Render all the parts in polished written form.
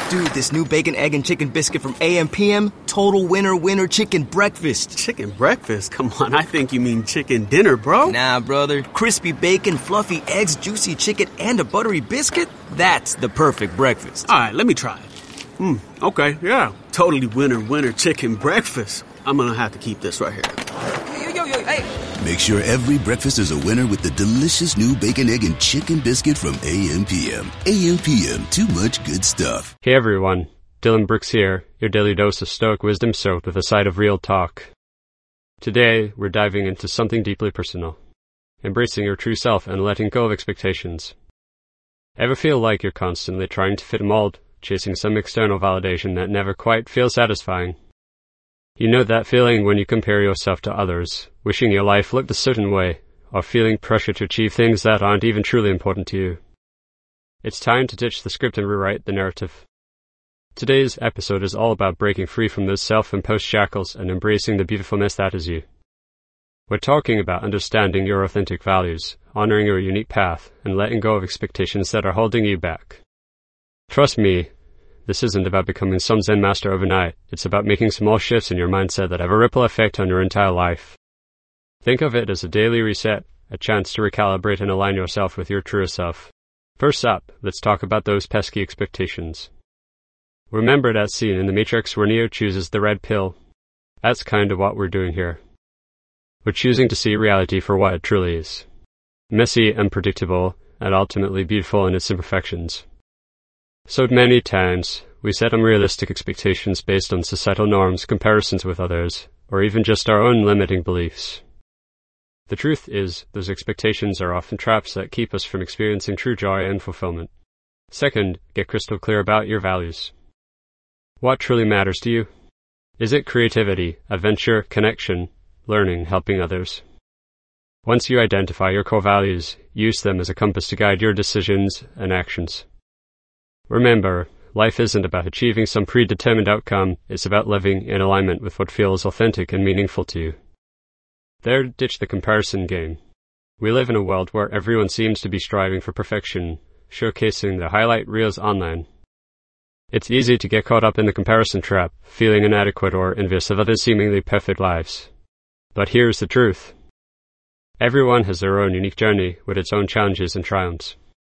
Dude, this new bacon, egg, and chicken biscuit from AM/PM, total winner chicken breakfast. Chicken breakfast? Come on, I think you mean chicken dinner, bro. Nah, brother. Crispy bacon, fluffy eggs, juicy chicken, and a buttery biscuit? That's the perfect breakfast. All right, let me try it. Okay, yeah. Totally winner chicken breakfast. I'm gonna have to keep this right here. Yo, hey. Make sure every breakfast is a winner with the delicious new bacon, egg, and chicken biscuit from AM/PM. AM/PM, too much good stuff. Hey everyone, Dylan Brooks here, your daily dose of Stoic wisdom soaked with a side of real talk. Today, we're diving into something deeply personal. Embracing your true self and letting go of expectations. Ever feel like you're constantly trying to fit a mold, chasing some external validation that never quite feels satisfying? You know that feeling when you compare yourself to others, wishing your life looked a certain way, or feeling pressure to achieve things that aren't even truly important to you. It's time to ditch the script and rewrite the narrative. Today's episode is all about breaking free from those self-imposed shackles and embracing the beautifulness that is you. We're talking about understanding your authentic values, honoring your unique path, and letting go of expectations that are holding you back. Trust me, this isn't about becoming some Zen master overnight. It's about making small shifts in your mindset that have a ripple effect on your entire life. Think of it as a daily reset, a chance to recalibrate and align yourself with your truer self. First up, let's talk about those pesky expectations. Remember that scene in The Matrix where Neo chooses the red pill? That's kind of what we're doing here. We're choosing to see reality for what it truly is. Messy, unpredictable, and ultimately beautiful in its imperfections. So many times, we set unrealistic expectations based on societal norms, comparisons with others, or even just our own limiting beliefs. The truth is, those expectations are often traps that keep us from experiencing true joy and fulfillment. Second, get crystal clear about your values. What truly matters to you? Is it creativity, adventure, connection, learning, helping others? Once you identify your core values, use them as a compass to guide your decisions and actions. Remember, life isn't about achieving some predetermined outcome, it's about living in alignment with what feels authentic and meaningful to you. There, ditch the comparison game. We live in a world where everyone seems to be striving for perfection, showcasing their highlight reels online. It's easy to get caught up in the comparison trap, feeling inadequate or envious of others' seemingly perfect lives. But here's the truth. Everyone has their own unique journey with its own challenges and triumphs.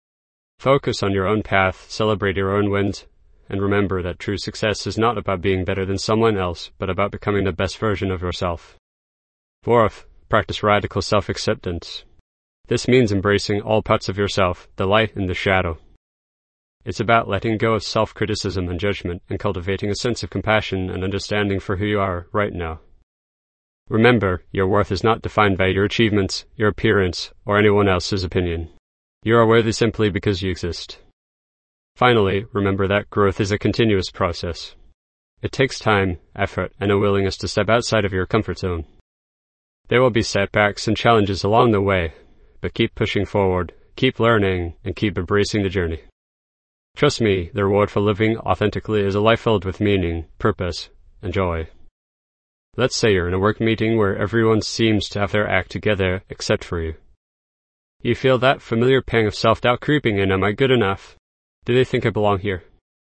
Focus on your own path, celebrate your own wins, and remember that true success is not about being better than someone else, but about becoming the best version of yourself. Fourth, practice radical self-acceptance. This means embracing all parts of yourself, the light and the shadow. It's about letting go of self-criticism and judgment and cultivating a sense of compassion and understanding for who you are right now. Remember, your worth is not defined by your achievements, your appearance, or anyone else's opinion. You are worthy simply because you exist. Finally, remember that growth is a continuous process. It takes time, effort, and a willingness to step outside of your comfort zone. There will be setbacks and challenges along the way, but keep pushing forward, keep learning, and keep embracing the journey. Trust me, the reward for living authentically is a life filled with meaning, purpose, and joy. Let's say you're in a work meeting where everyone seems to have their act together except for you. You feel that familiar pang of self-doubt creeping in. Am I good enough? Do they think I belong here?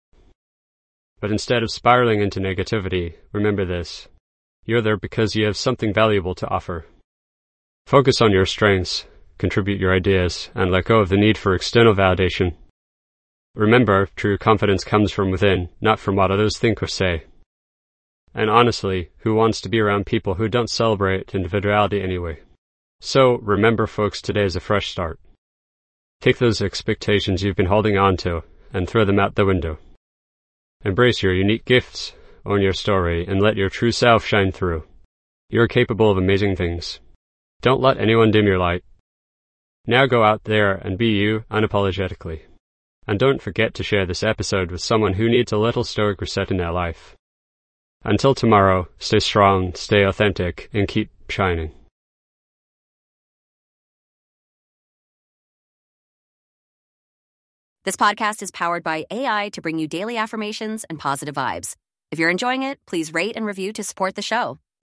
But instead of spiraling into negativity, remember this. You're there because you have something valuable to offer. Focus on your strengths, contribute your ideas, and let go of the need for external validation. Remember, true confidence comes from within, not from what others think or say. And honestly, who wants to be around people who don't celebrate individuality anyway? So, remember folks, today is a fresh start. Take those expectations you've been holding on to and throw them out the window. Embrace your unique gifts, own your story, and let your true self shine through. You're capable of amazing things. Don't let anyone dim your light. Now go out there and be you unapologetically. And don't forget to share this episode with someone who needs a little stoic reset in their life. Until tomorrow, stay strong, stay authentic, and keep shining. This podcast is powered by AI to bring you daily affirmations and positive vibes. If you're enjoying it, please rate and review to support the show.